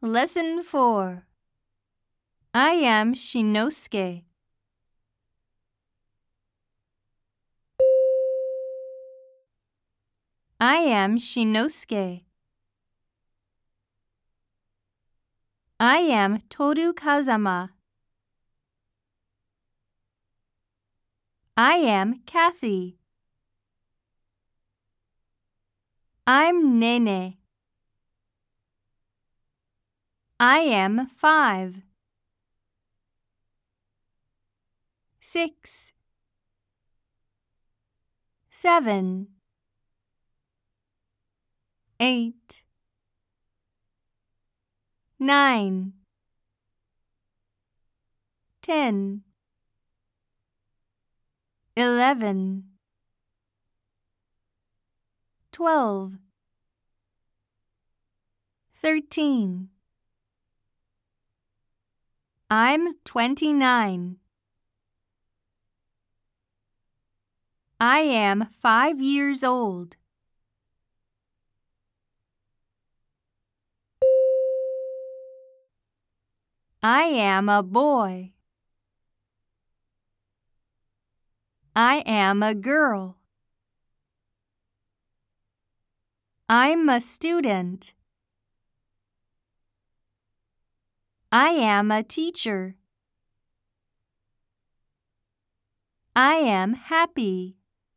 Lesson 4. I am Shinosuke. I am Shinosuke. I am Toru Kazama. I am Kathy. I'm Nene. I am 5. 6. 7. 8. 9. 10. 11. 12. 13. I'm 29. I am 5 years old. I am a boy. I am a girl. I'm a student. I am a teacher. I am happy.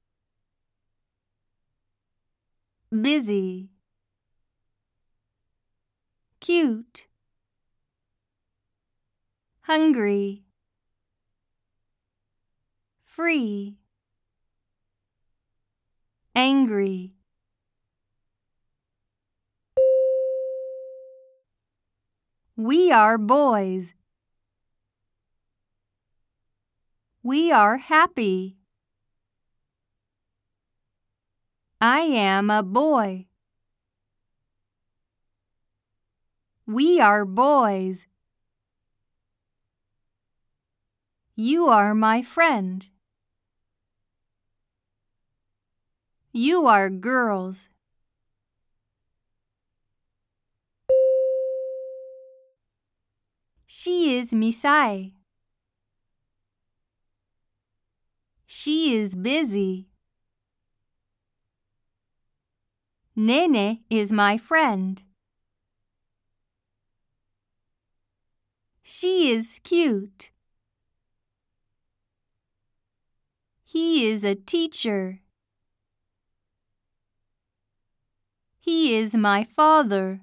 Busy. Cute. Hungry. Free. Angry. We are boys. We are happy. I am a boy. We are boys. You are my friend. You are girls. She is Misai. She is busy. Nene is my friend. She is cute. He is a teacher. He is my father.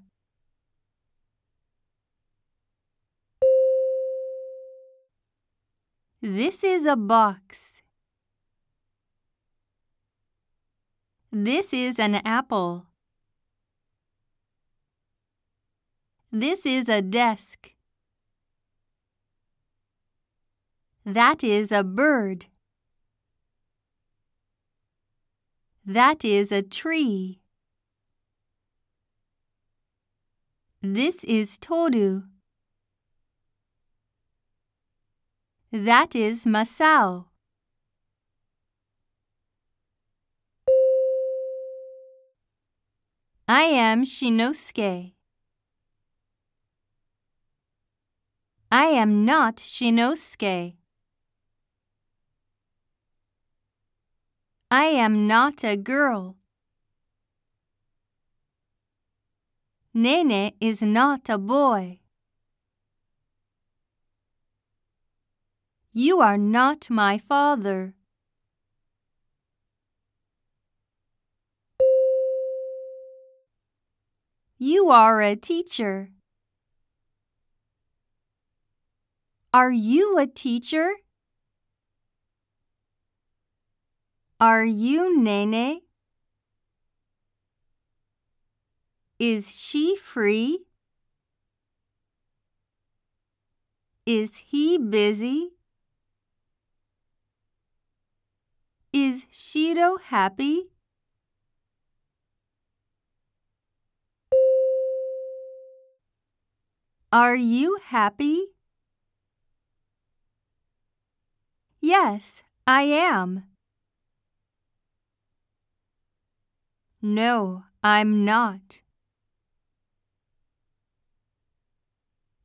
This is a box. This is an apple. This is a desk. That is a bird. That is a tree. This is Toru. That is Masao. I am Shinosuke. I am not Shinosuke. I am not a girl. Nene is not a boy. You are not my father. You are a teacher. Are you a teacher? Are you Nene? Is she free? Is he busy? Is Shiro happy? Are you happy? Yes, I am. No, I'm not.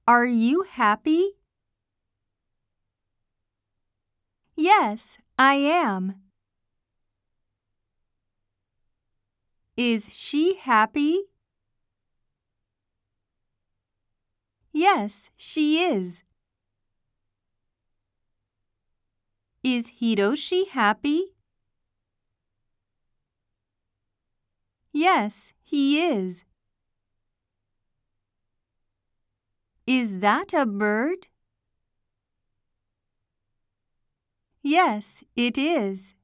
Are you happy? Yes, I am. Is she happy? Yes, she is. Is Hiroshi happy? Yes, he is. Is that a bird? Yes, it is.